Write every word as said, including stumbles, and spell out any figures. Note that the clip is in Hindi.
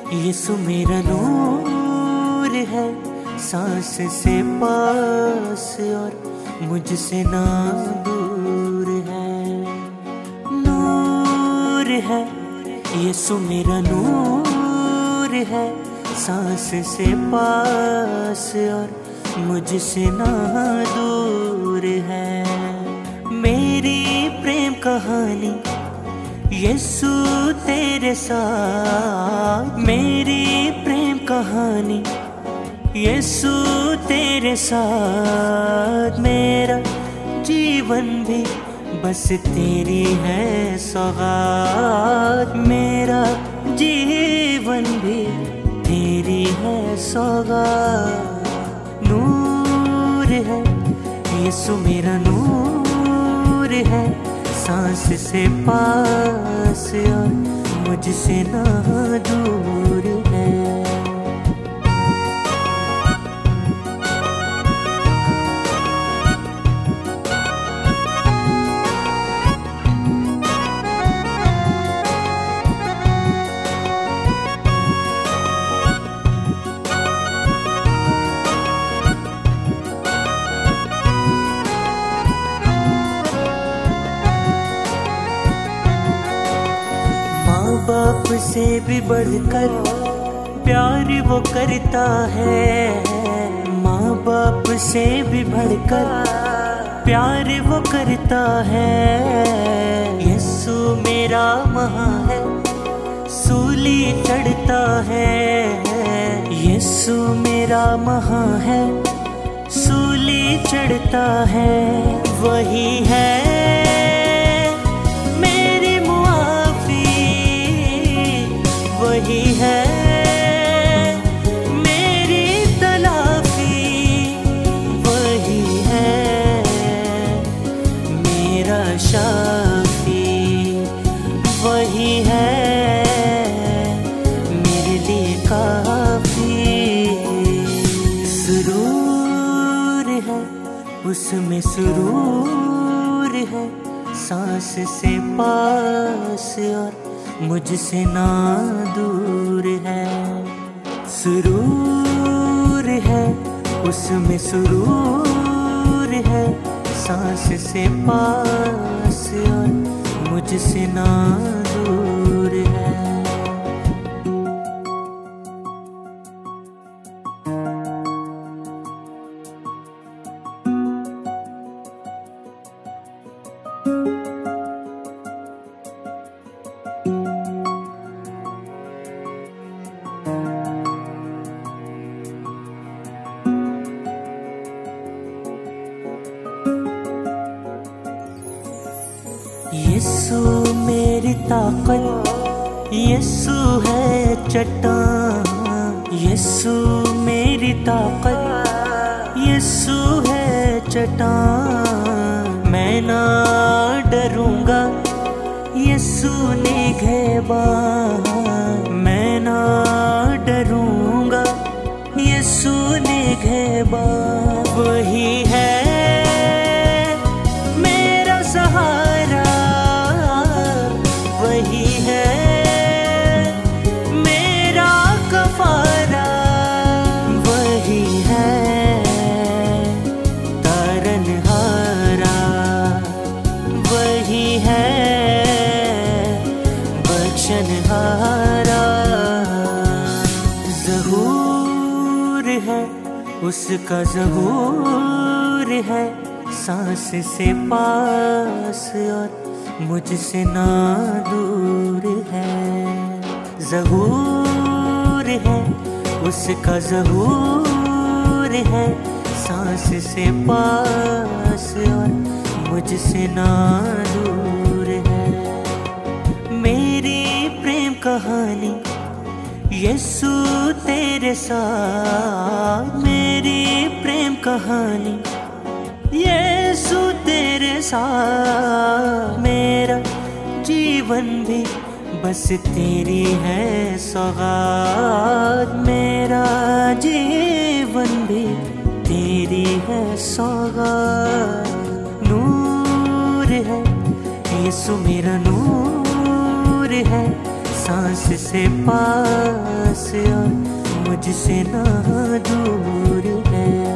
यीशु मेरा नूर है, सांस से पास और मुझसे ना दूर है। नूर है यीशु मेरा नूर है, सांस से पास और मुझसे ना दूर है। मेरी प्रेम कहानी यीशु तेरे साथ, मेरी प्रेम कहानी यीशु तेरे साथ। मेरा जीवन भी बस तेरी है सौगात, मेरा जीवन भी तेरी है सौगात। नूर है यीशु मेरा नूर है, सांस से पास और मुझसे ना दूर है। बाप से भी बढ़कर प्यार वो करता है, माँ बाप से भी बढ़कर प्यार वो करता है। यीशु मेरा महा है, सूली चढ़ता है। यीशु मेरा महा है, सूली चढ़ता है। वही है वही है मेरी तलाफी, वही है मेरा शाफी, वही है मेरे लिए काफी। सुरूर है उसमें सुरूर है, सांस से पास और मुझसे ना दूर है। सुरूर है उसमें सुरूर है, सांस से पास और मुझसे ना दूर है। यीशु मेरी ताकत, यीशु है चट्टान। यीशु मेरी ताकत, यीशु है चट्टान। मैं ना डरूंगा यीशु निगहबान, मैं ना डरूंगा यीशु निगहबान। वही है मेरा सहारा, वही है मेरा कफारा, वही है तारनहारा, वही है बख्शनहारा। ज़हूर है उसका ज़हूर है, सांस से पास और मुझसे ना दूर है। ज़हूर है उसका ज़हूर है, सांस से पास और मुझसे ना दूर है। मेरी प्रेम कहानी यीशु तेरे साथ, मेरी प्रेम कहानी यीशु तेरे साथ। मेरा जीवन भी बस तेरी है सौगात, मेरा जीवन भी तेरी है सौगात। नूर है यीशु मेरा नूर है, सांस से पास और मुझसे ना दूर है।